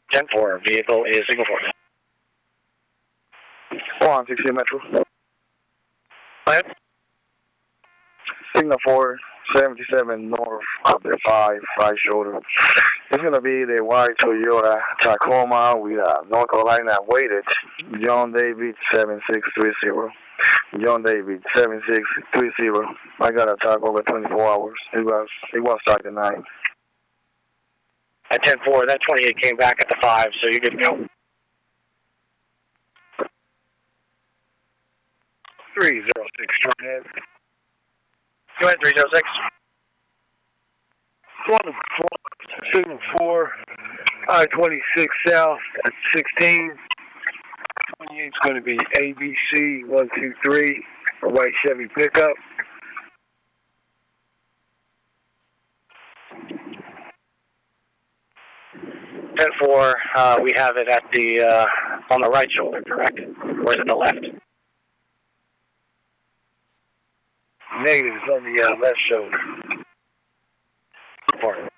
10-4, vehicle is signal 4. 160 Metro. Go ahead. Signal 4, 77 north of the 5, right shoulder. It's going to be the white Toyota Tacoma with North Carolina weighted. John David 7630. John David 7630. I got a talk over 24 hours. It was like the 9. At 10-4, that 28 came back at the 5, so you're good to go. 306, turn ahead. Go ahead, 306. Signal 4, I-26 south at 16. 28 is going to be ABC 123, a white Chevy pickup. 10-4, we have it at the on the right shoulder, correct? Or is it the left? Negative is on the left shoulder. For